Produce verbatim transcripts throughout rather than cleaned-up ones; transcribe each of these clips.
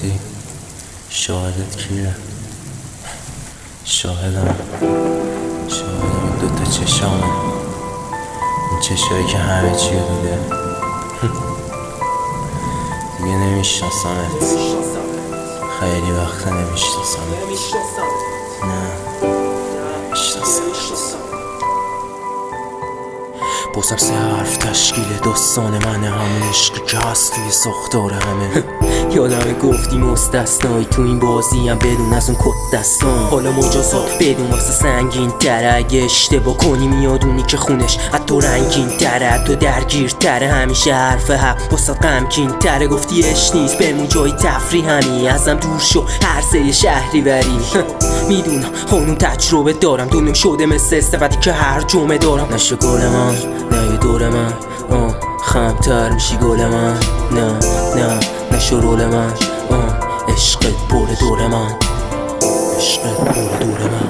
گفتی شاهدت کیه؟ شاهدم شاهدم این دوتا چشامه، این چشایی که همه چی رو دیده. دیگه نمیشناسمت، خیلی وقت نمیشناسمت. نه میشناسمت. بازم سه حرف تشکیل داستان منه، همون عشقی که هست توی ساختار همه. یادمه گفتی مستثنایی تو این بازی هم بدون از اون کت دستان. حالا مجازات بدون واسه سنگین تره، اگه اشتباه کنی میادونی که خونش حتی رنگین تره، تو درگیر تره، همیشه حرف حق واسه غمگین تره. گفتی عشق نیست برمون جای تفریح، همی ازم دور شو هر سری شهری بری. میدونم خانوم تجربه دارم، دونم شده مثل استفادی که هر جمعه دارم. نشو گل من نه یه دور من، آه خمتر میشی گل من. نه نه نشو رول من، آه عشقت پر دور من، عشقت پر دور من.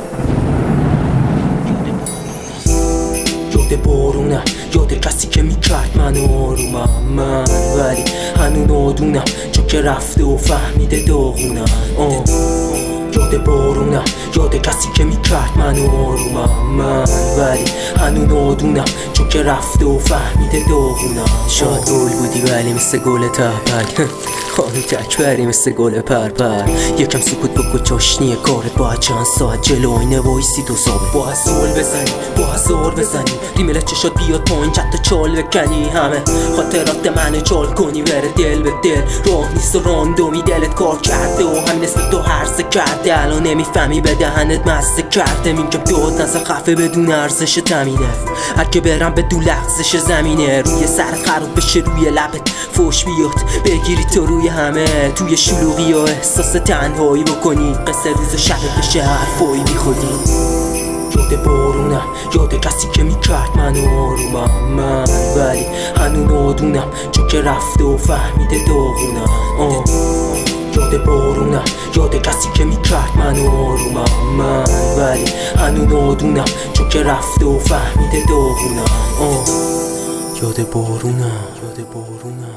یاد بارونم، یاد کسی که میکرد منو آرومم من، ولی هنو نادونم چون که رفته و فهمیده داغونم. آه یاد بارونم، یاد کسی که میکرد منو آرومم من، ولی هنو نادونم چون که رفته و فهمیده داغونم. شاید گل بودی ولی مثل گل تهبل، خانم تکبری مثل گل پرپر. یکم سکوت بکو چاشنیه کارت، باید چند ساعت جلو آینه وایسی تو ثابت. با هزار بزنی با هزار بزنی ریمل چشات بیاد پایین چت چال بکنی، همه خاطرات منو چال کنی بره دل به دل. راه نیست و راندومی دلت کار کرده و همین اسم تو هرسه کرده. الان نمیفهمی به دهنت مزه کرده، میگم داد نزن خفه بدون ارزش تمینه. هر که برم بدون لغزش زمینه، روی سر خراب بشه روی لبت فوش بیاد بگیری تو روی همه. توی شلوغی و احساس تنهایی بکنی، قصه روز شب بشه حرفایی بی خودی. یاد بارونم، یاد کسی که میکرد منو آرومم من، ولی هنو نادونم چون که رفته و فهمیده داغونم. آه یاد بارونم، یاد کسی که میکرد منو آرومم من، ولی هنو نادونم چون که رفته و فهمیده داغونم. آه یاد بارونم، یاد بارونم،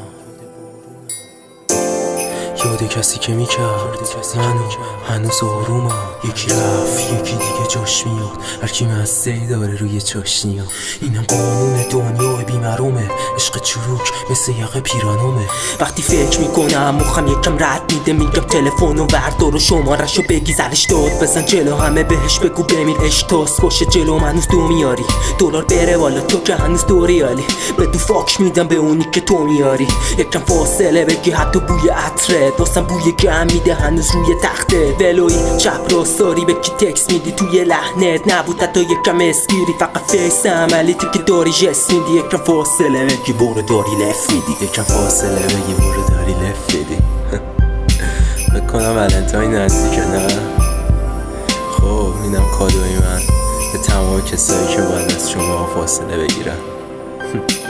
یاد کسی که میکرد منو هنوز آرومم. یکی رفت یکی دیگه جاش میاد، هرکی مزه‌ای داره روی چاشنیا. اینم قانون دنیای بیمرومه، عشق چروک مثل یقه پیرانومه. وقتی فکر میکنم مخم یکم رد میده، میگم تلفنو وردار و شمارشو بگی زرش داد بزن جلو همه، بهش بگو بمیر عشق تاس باشه جلو هنوز دو میاری. دلار بره والا تو که هنوز دو ریالی، بدو فاکش میدم به اونی که تو میاری. یکم فاصله بگی حتی بوی عطره، واسم بوی گم میده هنوز روی تخته. ولوی چپ راستاری به کی تکس میدی توی لحنت نبود حتی یکم اسکیری، فقط فیس عملی تو که داری جست میدی. یکم فاصله بگی برو داری لف میدی، یکم فاصله بگی برو داری لف میدی. بکنم ولنتاین نزدیکه نه؟ خب اینم کادوی من به تمام کسایی که باید از شما فاصله بگیرن.